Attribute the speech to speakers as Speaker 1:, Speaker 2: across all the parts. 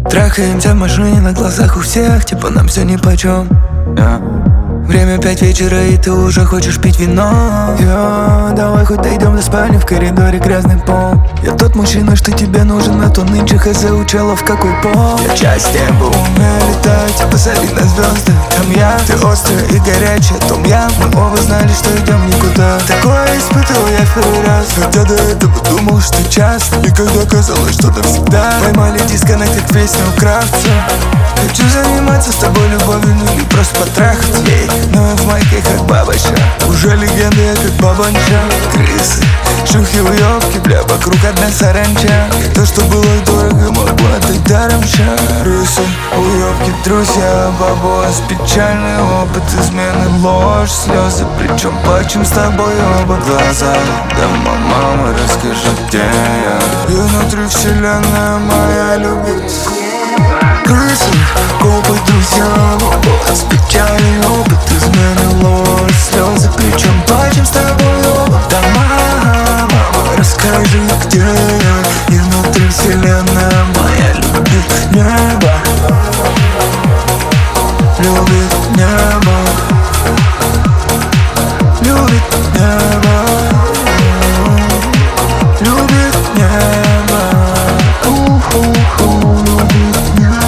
Speaker 1: Трахаемся в машине на глазах у всех, типа нам все нипочем. Время 5 вечера, и ты уже хочешь пить вино. Давай хоть дойдем до спальни, в коридоре грязный пол. Я тот мужчина, что тебе нужен, а то нынче хз у челов какой пол. Я часть неба, умею летать, посади на звезды. Там я, ты острая и горячая, том я. Мы оба знали, что идем никуда. Такое испытывал я в первый раз, хотя до этого думал, что часто. И когда казалось, что навсегда, поймали дисконнект, как песню у Кравца. Хочу заниматься с тобой любовью, ну или просто потрахаться. Но я в майке как бабочка, уже легенда я как бабанча. Крысы, шухи, уёбки, бля, вокруг одна саранча. То, что было дорого, могло отдать даром ща. Крысы, уёбки, друзья, бабос, печальный опыт измены, ложь, слезы. Причем плачем с тобой оба глаза. Да, мама, расскажи, где я? И внутри вселенная моя любит. Крысы, копы, друзья, бабос, печальный опыт измены, ложь, слезы. Причем плачем с тобой оба. Да, мама, расскажи, где я? И внутри вселенная моя любит небо. Любит небо. Любит небо. Любит небо. Любит небо.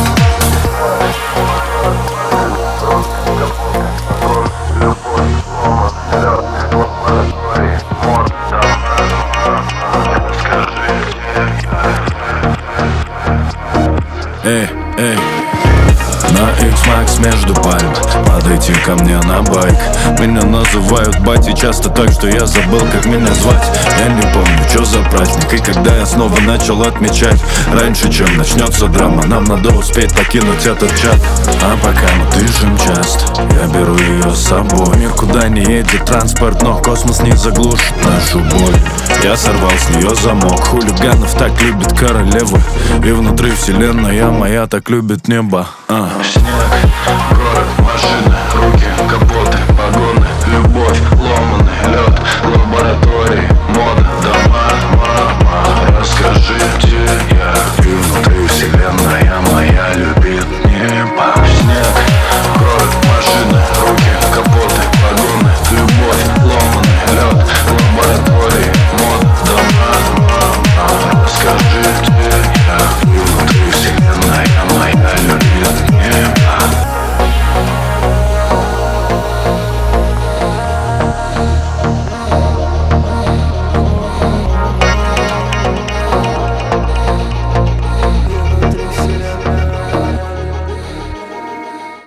Speaker 2: Эй, эй, на X-Max между пальм, подойти ко мне на байк. Меня называют батей часто так, что я забыл, как меня звать. Я не помню, что за праздник и когда я снова начал отмечать. Раньше, чем начнется драма, нам надо успеть покинуть этот чат. А пока мы дышим часто, я беру ее с собой. Никуда не едет транспорт, но космос не заглушит нашу боль. Я сорвал с нее замок, хулиганов так любит королеву. И внутри вселенная моя так любит небо.